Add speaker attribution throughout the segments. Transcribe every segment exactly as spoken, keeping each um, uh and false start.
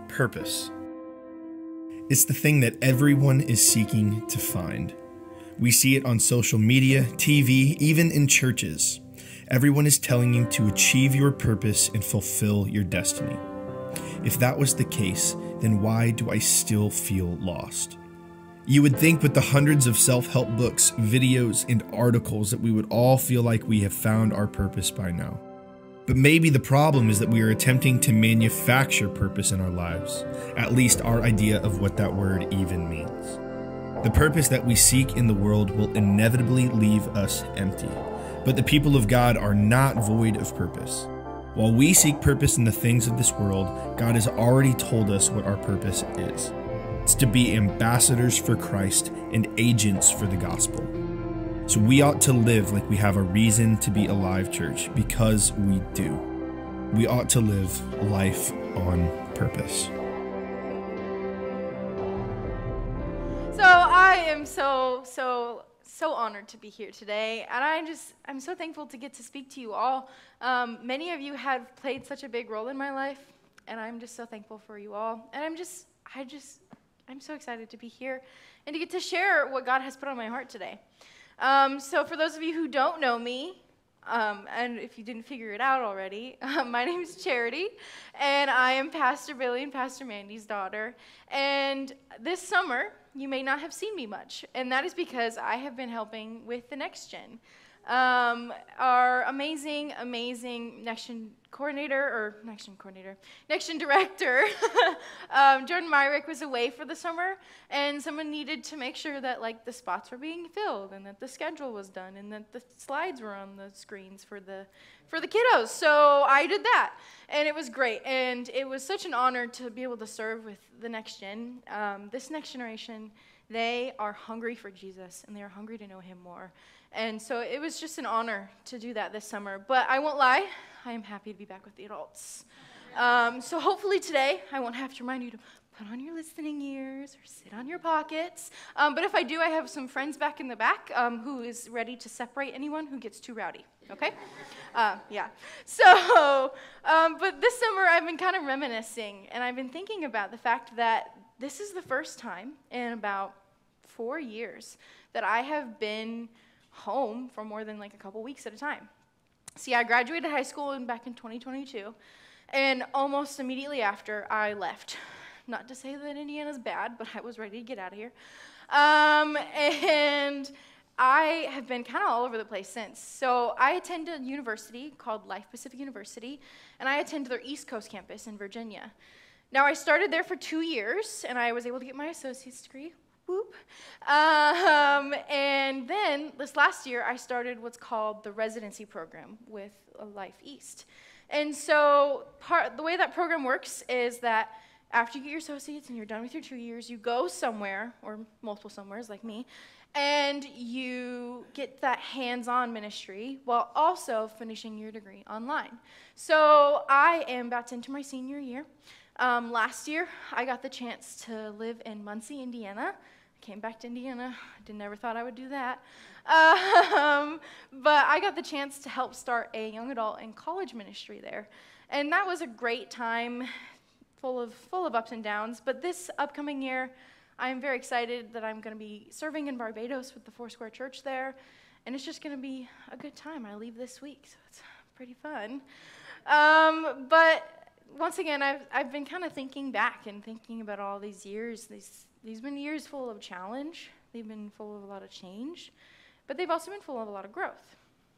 Speaker 1: Purpose. It's the thing that everyone is seeking to find. We see it on social media, T V, even in churches. Everyone is telling you to achieve your purpose and fulfill your destiny. If that was the case, then why do I still feel lost? You would think with the hundreds of self-help books, videos, and articles that we would all feel like we have found our purpose by now. But maybe the problem is that we are attempting to manufacture purpose in our lives, at least our idea of what that word even means. The purpose that we seek in the world will inevitably leave us empty, but the people of God are not void of purpose. While we seek purpose in the things of this world, God has already told us what our purpose is. It's to be ambassadors for Christ and agents for the gospel. So we ought to live like we have a reason to be alive, church, because we do. We ought to live life on purpose.
Speaker 2: So I am so, so, so honored to be here today, and I just, I'm so thankful to get to speak to you all. Um, many of you have played such a big role in my life, and I'm just so thankful for you all. And I'm just, I just, I'm so excited to be here and to get to share what God has put on my heart today. Um, so for those of you who don't know me, um, and if you didn't figure it out already, um, my name is Charity, and I am Pastor Billy and Pastor Mandy's daughter. And this summer, you may not have seen me much, and that is because I have been helping with the Next Gen. Um, our amazing, amazing Next Gen coordinator, or Next Gen coordinator, Next Gen director, um, Jordan Myrick was away for the summer, and someone needed to make sure that like the spots were being filled, and that the schedule was done, and that the slides were on the screens for the for the kiddos. So I did that, and it was great, and it was such an honor to be able to serve with the Next Gen. Um, this next generation, they are hungry for Jesus, and they are hungry to know Him more. And so it was just an honor to do that this summer. But I won't lie, I am happy to be back with the adults. Um, so hopefully today, I won't have to remind you to put on your listening ears or sit on your pockets. Um, but if I do, I have some friends back in the back um, who is ready to separate anyone who gets too rowdy, okay? Uh, yeah. So, um, but this summer, I've been kind of reminiscing, and I've been thinking about the fact that this is the first time in about four years that I have been home for more than like a couple weeks at a time. See, I graduated high school in, back in twenty twenty-two, and almost immediately after, I left. Not to say that Indiana's bad, but I was ready to get out of here. Um, and I have been kind of all over the place since. So I attended a university called Life Pacific University, and I attended their East Coast campus in Virginia. Now, I started there for two years, and I was able to get my associate's degree. Whoop. Um, and then this last year, I started what's called the residency program with Life East. And so part, the way that program works is that after you get your associates and you're done with your two years, you go somewhere, or multiple somewheres like me, and you get that hands-on ministry while also finishing your degree online. So I am about to enter my senior year. Um, last year, I got the chance to live in Muncie, Indiana. Came back to Indiana. I didn't ever thought I would do that. Um, but I got the chance to help start a young adult and college ministry there. And that was a great time, full of full of ups and downs. But this upcoming year, I'm very excited that I'm going to be serving in Barbados with the Foursquare Church there. And it's just going to be a good time. I leave this week, so it's pretty fun. Um, but once again, I've I've been kind of thinking back and thinking about all these years. These these been years full of challenge. They've been full of a lot of change, but they've also been full of a lot of growth.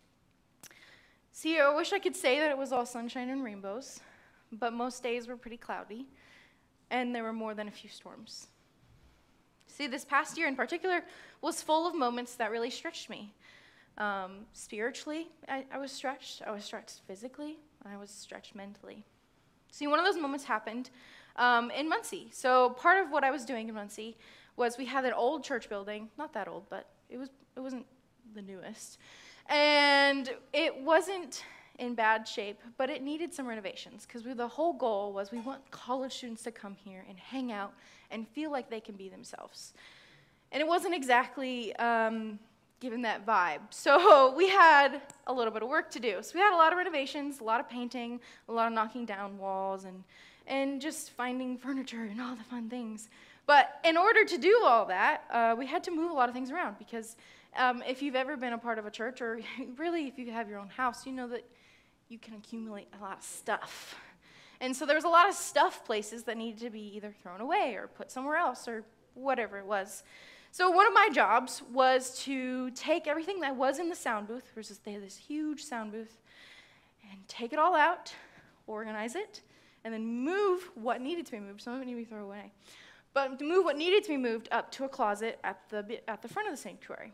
Speaker 2: See, I wish I could say that it was all sunshine and rainbows, but most days were pretty cloudy, and there were more than a few storms. See, this past year in particular was full of moments that really stretched me. Um, spiritually, I, I was stretched. I was stretched physically, and I was stretched mentally. See, one of those moments happened um, in Muncie. So part of what I was doing in Muncie was we had an old church building, not that old, but it was it wasn't the newest, and it wasn't in bad shape, but it needed some renovations because the whole goal was we want college students to come here and hang out and feel like they can be themselves. And it wasn't exactly um, given that vibe. So we had a little bit of work to do. So we had a lot of renovations, a lot of painting, a lot of knocking down walls, and and just finding furniture and all the fun things. But in order to do all that, uh, we had to move a lot of things around because um, if you've ever been a part of a church, or really if you have your own house, you know that you can accumulate a lot of stuff. And so there was a lot of stuff places that needed to be either thrown away or put somewhere else or whatever it was. So one of my jobs was to take everything that was in the sound booth, versus they had this huge sound booth, and take it all out, organize it, and then move what needed to be moved. Some of it needed to be thrown away. But to move what needed to be moved up to a closet at the at the front of the sanctuary.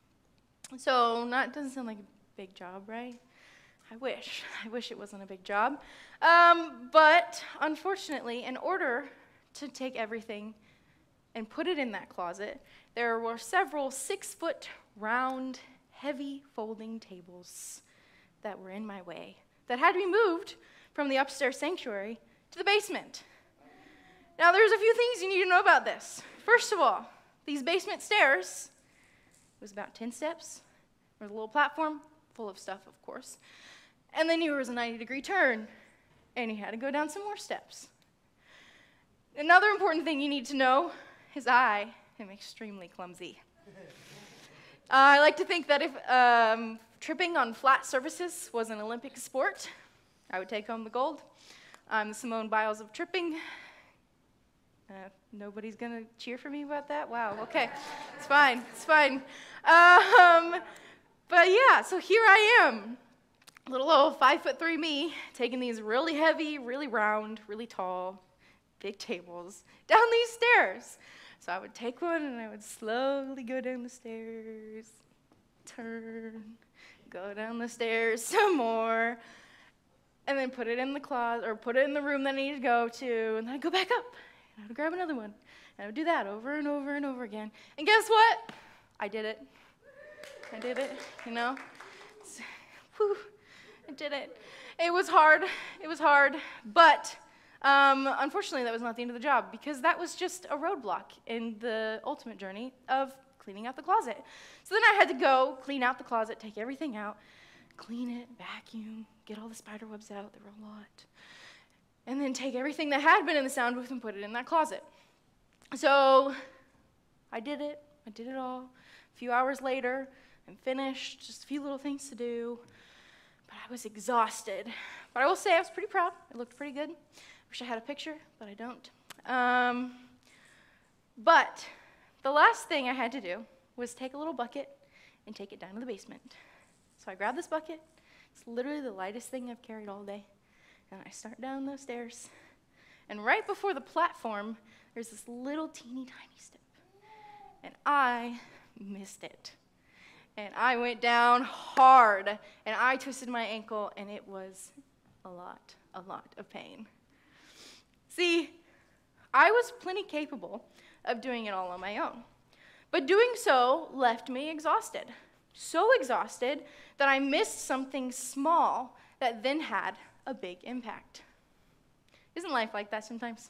Speaker 2: So not doesn't sound like a big job, right? I wish. I wish it wasn't a big job. Um, but unfortunately, in order to take everything and put it in that closet, there were several six-foot, round, heavy folding tables that were in my way that had to be moved from the upstairs sanctuary to the basement. Now, there's a few things you need to know about this. First of all, these basement stairs, it was about ten steps. There was a little platform full of stuff, of course. And then there was a ninety-degree turn, and you had to go down some more steps. Another important thing you need to know is I am extremely clumsy. uh, I like to think that if um, tripping on flat surfaces was an Olympic sport, I would take home the gold. I'm the Simone Biles of tripping. Uh, nobody's going to cheer for me about that? Wow, okay. It's fine, it's fine. Um, but yeah, so here I am, little old five foot three me, taking these really heavy, really round, really tall, big tables down these stairs. So I would take one and I would slowly go down the stairs, turn, go down the stairs some more, and then put it in the closet, or put it in the room that I needed to go to, and then I'd go back up. And I would grab another one. And I would do that over and over and over again. And guess what? I did it. I did it, you know? Whew, I did it. It was hard. It was hard. But um, unfortunately, that was not the end of the job, because that was just a roadblock in the ultimate journey of cleaning out the closet. So then I had to go clean out the closet, take everything out, clean it, vacuum, get all the spider webs out. There were a lot. And then take everything that had been in the sound booth and put it in that closet. So I did it. I did it all. A few hours later, I'm finished. Just a few little things to do. But I was exhausted. But I will say I was pretty proud. It looked pretty good. Wish I had a picture, but I don't. Um, but the last thing I had to do was take a little bucket and take it down to the basement. So I grabbed this bucket. It's literally the lightest thing I've carried all day. And I start down those stairs. And right before the platform, there's this little teeny tiny step. And I missed it. And I went down hard. And I twisted my ankle, and it was a lot, a lot of pain. See, I was plenty capable of doing it all on my own. But doing so left me exhausted. So exhausted that I missed something small that then had a big impact. Isn't life like that sometimes?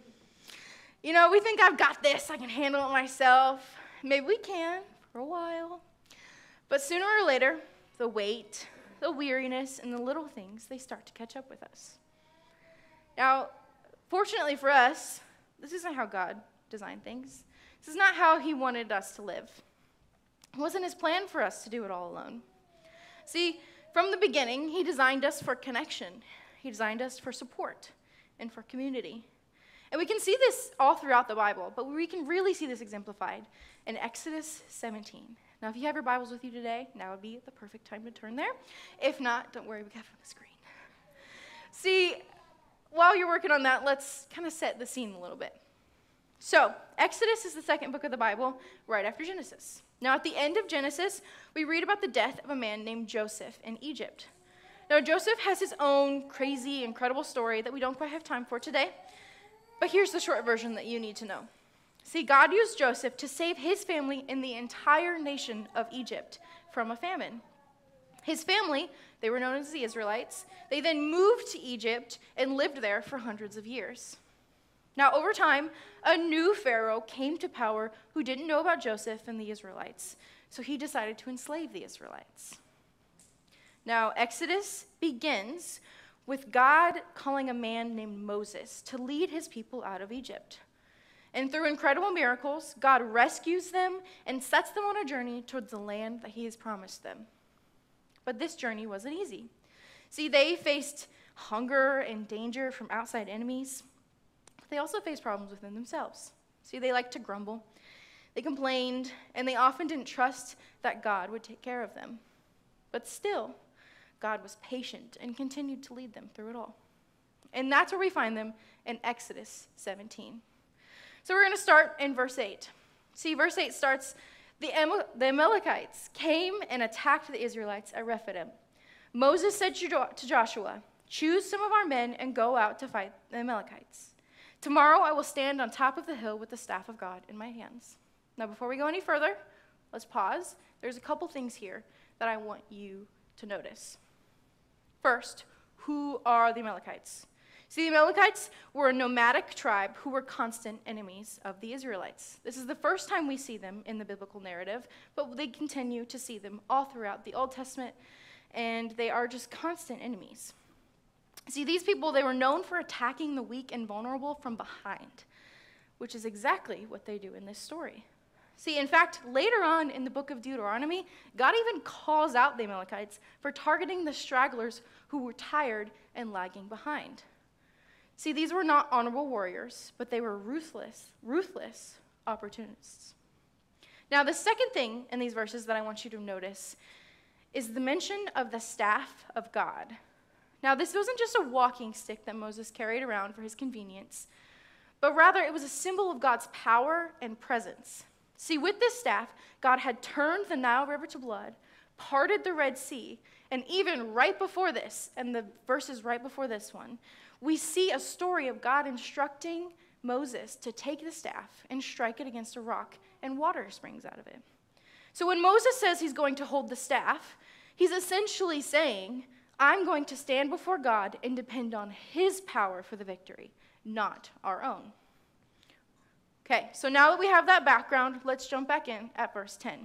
Speaker 2: You know, we think I've got this, I can handle it myself. Maybe we can for a while. But sooner or later, the weight, the weariness, and the little things, they start to catch up with us. Now, fortunately for us, this isn't how God designed things. This is not how he wanted us to live. It wasn't his plan for us to do it all alone. See, from the beginning, he designed us for connection. He designed us for support and for community. And we can see this all throughout the Bible, but we can really see this exemplified in Exodus seventeen. Now, if you have your Bibles with you today, now would be the perfect time to turn there. If not, don't worry, we got it on the screen. See, while you're working on that, let's kind of set the scene a little bit. So, Exodus is the second book of the Bible, right after Genesis. Now, at the end of Genesis, we read about the death of a man named Joseph in Egypt. Now, Joseph has his own crazy, incredible story that we don't quite have time for today, but here's the short version that you need to know. See, God used Joseph to save his family and the entire nation of Egypt from a famine. His family, they were known as the Israelites, they then moved to Egypt and lived there for hundreds of years. Now, over time, a new Pharaoh came to power who didn't know about Joseph and the Israelites, so he decided to enslave the Israelites. Now, Exodus begins with God calling a man named Moses to lead his people out of Egypt. And through incredible miracles, God rescues them and sets them on a journey towards the land that he has promised them. But this journey wasn't easy. See, they faced hunger and danger from outside enemies. They also faced problems within themselves. See, they liked to grumble. They complained, and they often didn't trust that God would take care of them. But still, God was patient and continued to lead them through it all. And that's where we find them in Exodus seventeen. So we're going to start in verse eight. See, verse eight starts, the, Am- the Amalekites came and attacked the Israelites at Rephidim. Moses said to, jo- to Joshua, choose some of our men and go out to fight the Amalekites. Tomorrow I will stand on top of the hill with the staff of God in my hands. Now, before we go any further, let's pause. There's a couple things here that I want you to notice. First, who are the Amalekites? See, the Amalekites were a nomadic tribe who were constant enemies of the Israelites. This is the first time we see them in the biblical narrative, but they continue to see them all throughout the Old Testament, and they are just constant enemies. See, these people, they were known for attacking the weak and vulnerable from behind, which is exactly what they do in this story. See, in fact, later on in the book of Deuteronomy, God even calls out the Amalekites for targeting the stragglers who were tired and lagging behind. See, these were not honorable warriors, but they were ruthless, ruthless opportunists. Now, the second thing in these verses that I want you to notice is the mention of the staff of God. Now, this wasn't just a walking stick that Moses carried around for his convenience, but rather it was a symbol of God's power and presence. See, with this staff, God had turned the Nile River to blood, parted the Red Sea, and even right before this, and the verses right before this one, we see a story of God instructing Moses to take the staff and strike it against a rock, and water springs out of it. So when Moses says he's going to hold the staff, he's essentially saying, I'm going to stand before God and depend on his power for the victory, not our own. Okay, so now that we have that background, let's jump back in at verse ten.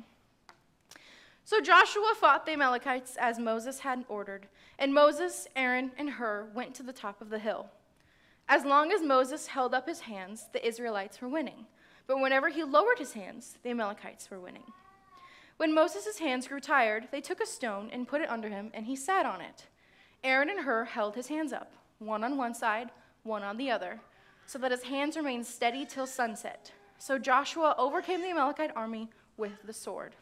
Speaker 2: So Joshua fought the Amalekites as Moses had ordered, and Moses, Aaron, and Hur went to the top of the hill. As long as Moses held up his hands, the Israelites were winning. But whenever he lowered his hands, the Amalekites were winning. When Moses' hands grew tired, they took a stone and put it under him, and he sat on it. Aaron and Hur held his hands up, one on one side, one on the other, so that his hands remained steady till sunset. So Joshua overcame the Amalekite army with the sword.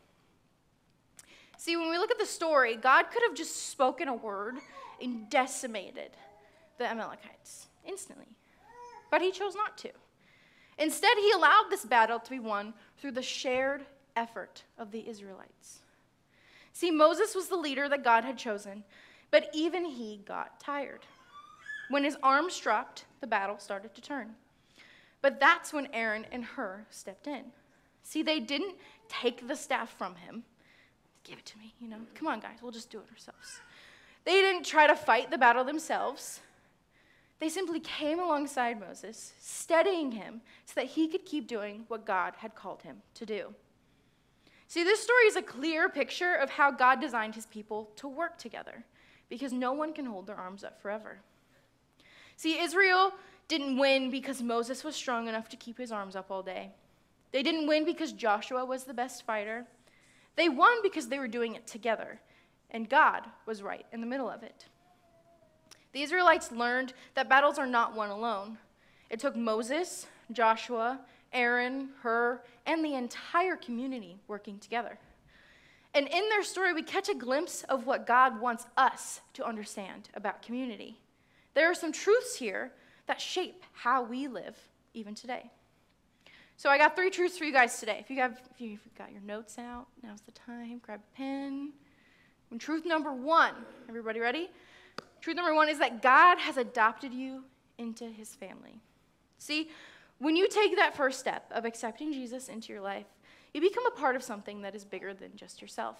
Speaker 2: See, when we look at the story, God could have just spoken a word and decimated the Amalekites instantly. But he chose not to. Instead, he allowed this battle to be won through the shared effort of the Israelites. See, Moses was the leader that God had chosen, but even he got tired. When his arms dropped, the battle started to turn. But that's when Aaron and Hur stepped in. See, they didn't take the staff from him. Give it to me, you know. Come on, guys, we'll just do it ourselves. They didn't try to fight the battle themselves. They simply came alongside Moses, steadying him so that he could keep doing what God had called him to do. See, this story is a clear picture of how God designed his people to work together, because no one can hold their arms up forever. See, Israel didn't win because Moses was strong enough to keep his arms up all day. They didn't win because Joshua was the best fighter. They won because they were doing it together, and God was right in the middle of it. The Israelites learned that battles are not won alone. It took Moses, Joshua, Aaron, Hur, and the entire community working together. And in their story, we catch a glimpse of what God wants us to understand about community. There are some truths here that shape how we live even today. So I got three truths for you guys today. If you have, if you've got your notes out, now's the time. Grab a pen. And truth number one, everybody ready? Truth number one is that God has adopted you into his family. See, when you take that first step of accepting Jesus into your life, you become a part of something that is bigger than just yourself.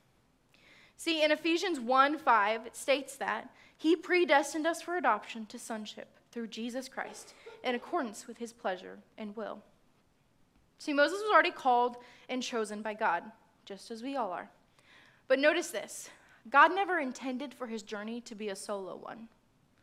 Speaker 2: See, in Ephesians one five, it states that he predestined us for adoption to sonship through Jesus Christ in accordance with his pleasure and will. See, Moses was already called and chosen by God, just as we all are. But notice this, God never intended for his journey to be a solo one.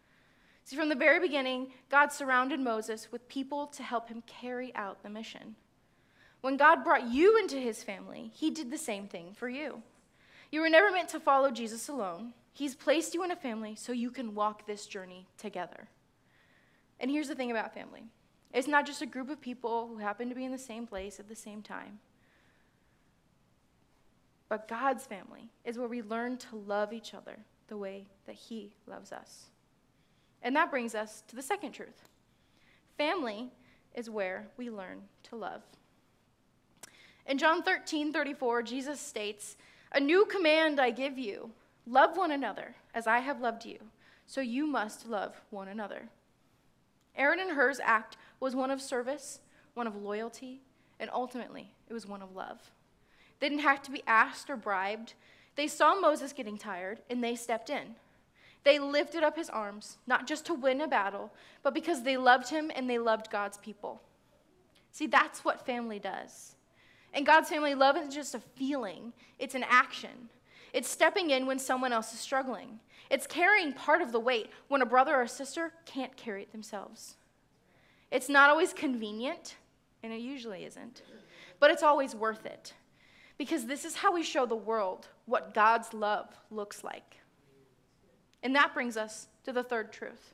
Speaker 2: See, from the very beginning, God surrounded Moses with people to help him carry out the mission. When God brought you into his family, he did the same thing for you. You were never meant to follow Jesus alone. He's placed you in a family so you can walk this journey together. And here's the thing about family. It's not just a group of people who happen to be in the same place at the same time. But God's family is where we learn to love each other the way that he loves us. And that brings us to the second truth. Family is where we learn to love. In John thirteen thirty-four, Jesus states, "A new command I give you, love one another as I have loved you, so you must love one another." Aaron and Hur's act was one of service, one of loyalty, and ultimately, it was one of love. They didn't have to be asked or bribed. They saw Moses getting tired, and they stepped in. They lifted up his arms, not just to win a battle, but because they loved him and they loved God's people. See, that's what family does. And God's family love isn't just a feeling, it's an action. It's stepping in when someone else is struggling. It's carrying part of the weight when a brother or a sister can't carry it themselves. It's not always convenient, and it usually isn't, but it's always worth it. Because this is how we show the world what God's love looks like. And that brings us to the third truth.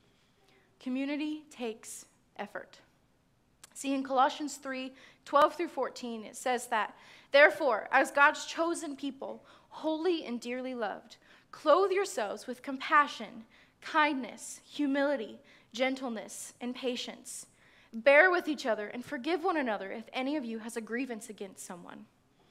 Speaker 2: Community takes effort. See, in Colossians three twelve through fourteen, it says that, "Therefore, as God's chosen people, holy and dearly loved, clothe yourselves with compassion, kindness, humility, gentleness, and patience. Bear with each other and forgive one another if any of you has a grievance against someone.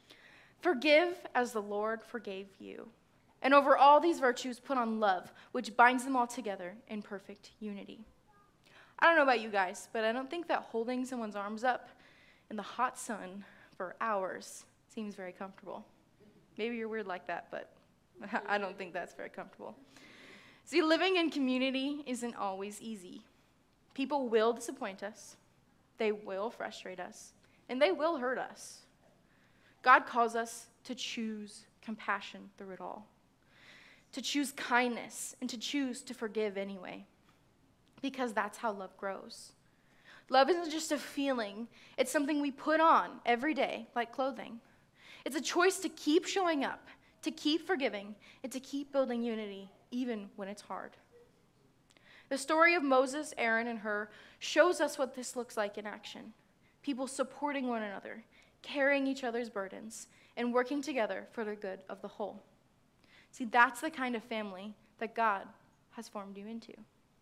Speaker 2: Forgive as the Lord forgave you. And over all these virtues, put on love, which binds them all together in perfect unity." I don't know about you guys, but I don't think that holding someone's arms up in the hot sun for hours seems very comfortable. Maybe you're weird like that, but I don't think that's very comfortable. See, living in community isn't always easy. People will disappoint us, they will frustrate us, and they will hurt us. God calls us to choose compassion through it all, to choose kindness, and to choose to forgive anyway, because that's how love grows. Love isn't just a feeling, it's something we put on every day, like clothing. It's a choice to keep showing up, to keep forgiving, and to keep building unity, even when it's hard. The story of Moses, Aaron, and Hur shows us what this looks like in action. People supporting one another, carrying each other's burdens, and working together for the good of the whole. See, that's the kind of family that God has formed you into.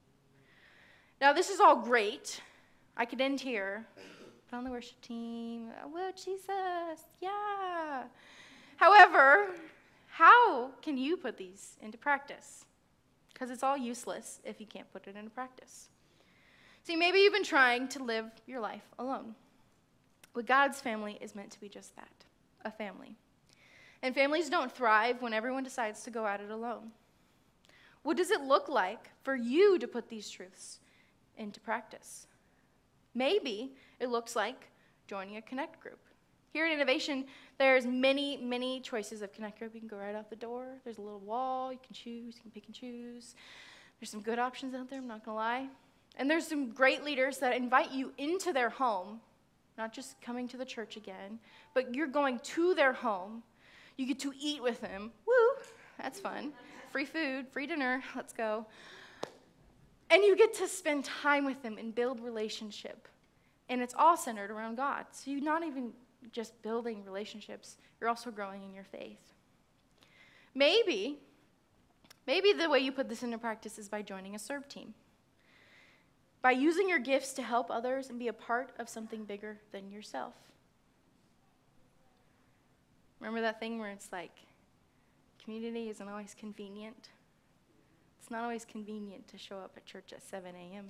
Speaker 2: Now, this is all great. I could end here. Put on the worship team. Oh, Jesus, yeah. However, how can you put these into practice? Because it's all useless if you can't put it into practice. See, maybe you've been trying to live your life alone. But God's family is meant to be just that, a family. And families don't thrive when everyone decides to go at it alone. What does it look like for you to put these truths into practice? Maybe it looks like joining a Connect group. Here at Innovation, there's many, many choices of Connect group. You can go right out the door. There's a little wall. You can choose. You can pick and choose. There's some good options out there, I'm not going to lie. And there's some great leaders that invite you into their home, not just coming to the church again, but you're going to their home. You get to eat with them. Woo, that's fun. Free food, free dinner, let's go. And you get to spend time with them and build relationship. And it's all centered around God. So you're not even just building relationships, you're also growing in your faith. Maybe, maybe the way you put this into practice is by joining a serve team. By using your gifts to help others and be a part of something bigger than yourself. Remember that thing where it's like, community isn't always convenient? It's not always convenient to show up at church at seven a.m.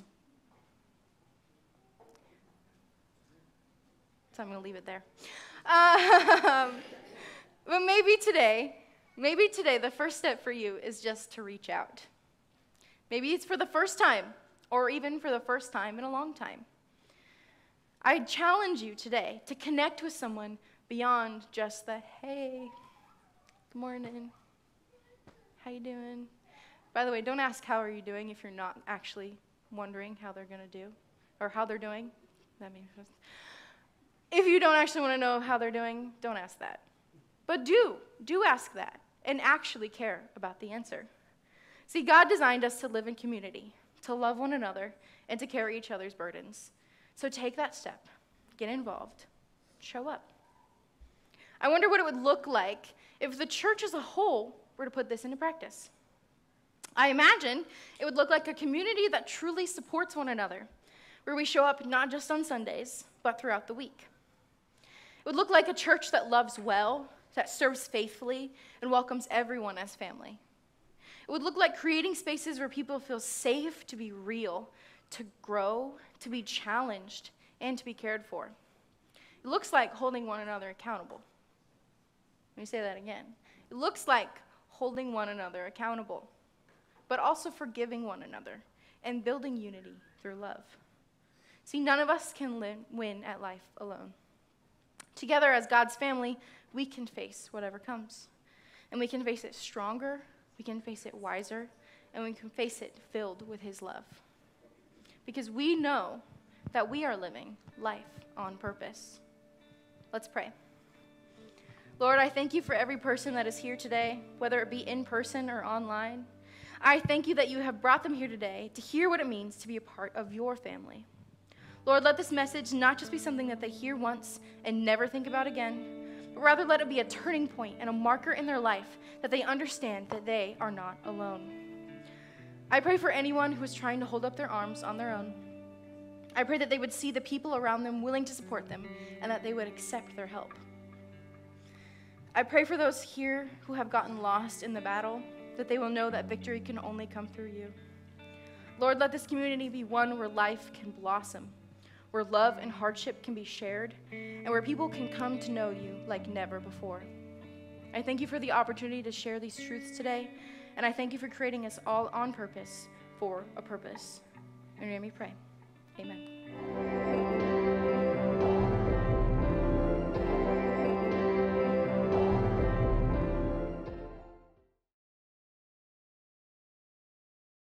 Speaker 2: So I'm going to leave it there. Um, but maybe today, maybe today the first step for you is just to reach out. Maybe it's for the first time, or even for the first time in a long time. I challenge you today to connect with someone beyond just the, hey, good morning, how you doing? By the way, don't ask how are you doing if you're not actually wondering how they're going to do or how they're doing. That means if you don't actually want to know how they're doing, don't ask that. But do, do ask that and actually care about the answer. See, God designed us to live in community, to love one another, and to carry each other's burdens. So take that step, get involved, show up. I wonder what it would look like if the church as a whole were to put this into practice. I imagine it would look like a community that truly supports one another, where we show up not just on Sundays, but throughout the week. It would look like a church that loves well, that serves faithfully, and welcomes everyone as family. It would look like creating spaces where people feel safe to be real, to grow, to be challenged, and to be cared for. It looks like holding one another accountable. Let me say that again. It looks like holding one another accountable, but also forgiving one another and building unity through love. See, none of us can li- win at life alone. Together as God's family, we can face whatever comes. And we can face it stronger, we can face it wiser, and we can face it filled with his love. Because we know that we are living life on purpose. Let's pray. Lord, I thank you for every person that is here today, whether it be in person or online. I thank you that you have brought them here today to hear what it means to be a part of your family. Lord, let this message not just be something that they hear once and never think about again, but rather let it be a turning point and a marker in their life that they understand that they are not alone. I pray for anyone who is trying to hold up their arms on their own. I pray that they would see the people around them willing to support them and that they would accept their help. I pray for those here who have gotten lost in the battle, that they will know that victory can only come through you. Lord, let this community be one where life can blossom, where love and hardship can be shared, and where people can come to know you like never before. I thank you for the opportunity to share these truths today, and I thank you for creating us all on purpose for a purpose. In your name we pray. Amen.